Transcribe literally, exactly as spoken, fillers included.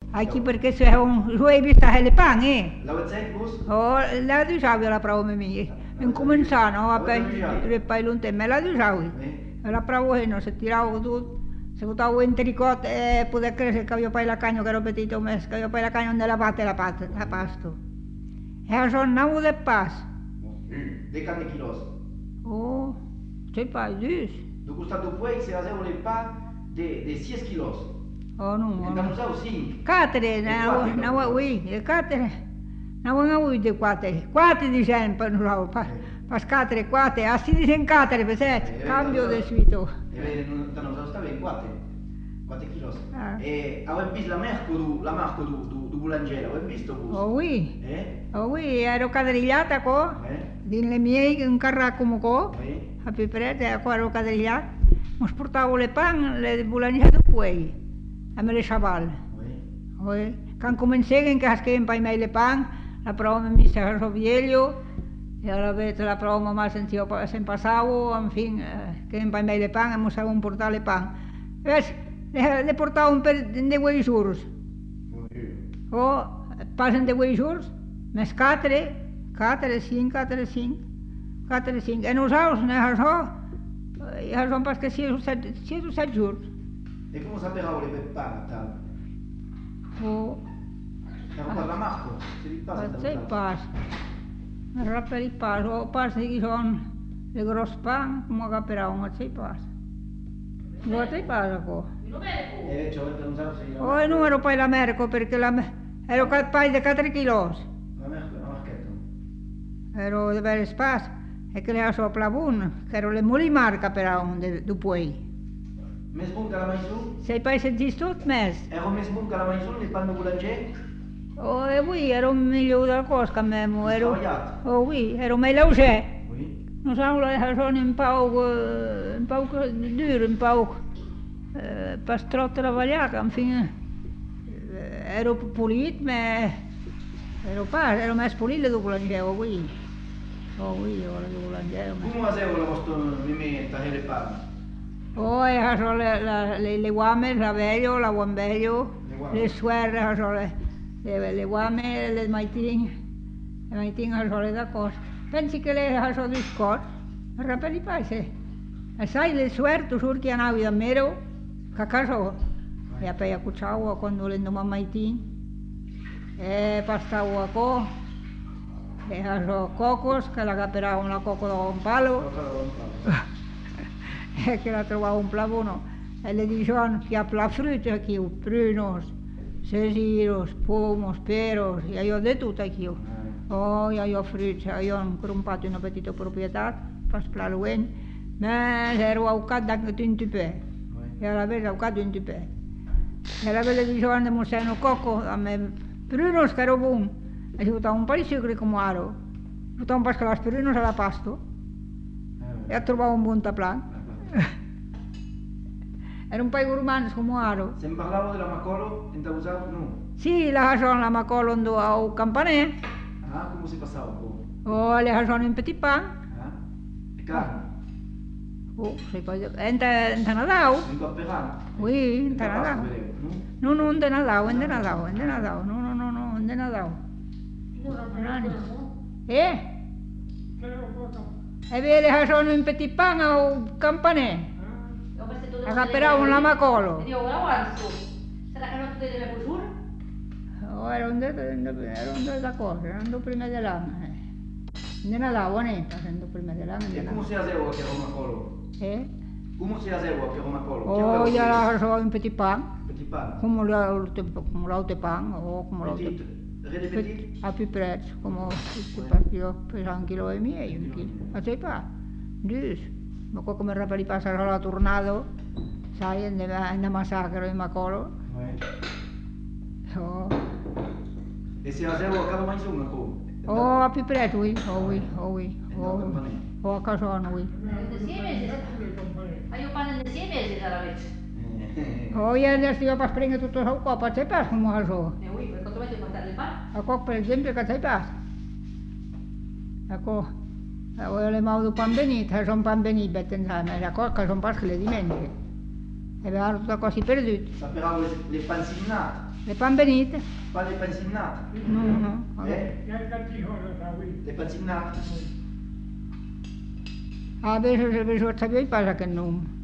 Aquí perché se un suoi vista le pan, eh. La website bus? Oh, la du savi la prova me mi. In cominciano a pe le pai lunte me la du savi. La prova e non se tiravo tutto. Se butavo in tricot e poter crescere che io poi la cagno che ero petito mes, che io poi la cagno nella parte la pat la pasto. E sono nau de pas. De quante kilos? Oh, c'est pas dus. Do costat do puei se fazeva le pa de de seis kilos. Oh, non. Então usava cinco. Catre, na na oui, e catre. Na buona ui de quate. Quate di sempre non lo pa. Pas catre quate, assi di sen catre peset. Cambio de suito. E vede non non usava stava in quattro. quattro kilos. E avevo visto la marco do la marco do do do boulangera, avevo visto bus. Oh oui. Eh? Oh oui, ero cadrigliata co. Eh? Din le miei un carra come co. Eh? A piprete, qua ero cadrigliata. Mos portavo le pan, le boulangera do puei. A me le chaval. Oui. Oui. Quand comenceren que has que en pai mai le pan, la prova mi se so vieglio. E alla vez la prova mamma sentio sen pasavo, en fin, che en pai mai le pan, hemos a un portar le pan. Ves, le, le portavo un per de huei jours. O passen de huei jours, mes quatre, quatre, cinc, quatre, cinc, quatre, cinc. E nosaltres, ne això, ja són pas que sis o set, sis o set jours. E come sapevamo le peppane tal? Oh. Era per la marco, se li passa da Sai pas. Mi rappelli pas, o pas che sono le grosse pan, come caperà un sai pas. Non sai pas co. E cioè non so se io. Oh, non ero poi la merco perché la ero poi di quattro chilos. La merco, la marchetto. Ero di vere spas e che le so plavun, che ero le muli marca per un du puoi. Mes bun che la mai su? Sei poi sentito tutto mes. Ero mes bun che la mai su, le panno boulanger? Oh, e oui, ero meglio della cosa che me, ero. Sbagliato. Oh, oui, ero meglio usè. Oui. Non so, sono un po', un po' duro, un po' eh, pastrotto la vagliata, infine eh, ero pulito, ma ero pas, ero més pulito dopo l'angelo, qui. Oh, qui, ora dopo l'angelo. Come facevo la vostra mimetta e le panne? Oh, e so le, la, le, le guame, la veglio, la guambello, le suerre, so le, le, le guame, le maitine, le maitine, so le da cosa. Pensi che le so di scott? Rappelli pas, se. E sai, le suerte, sur che anavi da mero, che caso? E a poi a cuciavo quando le andavo a maitine. E pastavo a co. E a so cocos, che la caperavo una coco da un palo. E che la trovavo un plavono. E le dicevano che ha la frutta aquí, prunos, cesiros, pomos, peros, e io de tutto aquí. Oh, io ho frutta, io ho incrompato una petita proprietà, pas plaluent, ma ero aucat d'acque un tupè. E alla vez aucat un tupè. E alla vez le dicevano de moseno coco, a me prunos che ero bun. E si butava un po' di sucre come aro. Butava un po' che las prunos alla pasto. E ha trovato un buon taplan. Era un paio gourmands come aro. Se parlavo della Macolo, in usavo no. Sì, la sono la Macolo al campanè. Ah, come si passava po'? Oh, le sono in petit pain. Ah? E carne? Oh, sei poi... Ente, ente Nadal? In Copperano? Oui, ente Nadal. No, no, ente Nadal, ente Nadal, ente Nadal. No, no, no, no, ente Nadal. Eh? E le sono in petit pain al campanè. Agaperavano la Macolo. Io guardo, sarà che non ti deve posure? Oh, era un do da cosa, era un do prima dell'anno. Non andavo niente, facendo prima dell'anno. E come si faceva che era Macolo? Eh? Come si faceva che era Macolo? Oh, io la so in petit pain. Petit pan? Come l'auto pan, o come l'auto... Petit? Rede petit? A più prezzo, come perché io peso un chilo e miei, un chilo. Ma sai pas? Dus. Ma qua come rapali passa la tornado, sai, in massacro in Macolo. Oh. E si faceva che mai su Macolo? Oh, a più prezzo, oui, oh oui, oh oui. Oh, oh a casa noi. Sei mesi? Ma io parlo di sei mesi dalla vecchia. Oh, io adesso io per prendere tutto ciò qua, ma sai pas come la so? E oui, perché come ti portare le pane? A qua per esempio che sai pas? Ecco, io le maudo pan benito, sono pan benito, insieme, e qua che sono pas che le dimentiche. E abbiamo tutta quasi perduta. Sapevamo le panzinate? Le panbenite? Pa le pensinnate? No, no. Eh? Le pensinnate? A veces se me suelta bien y pasa que no.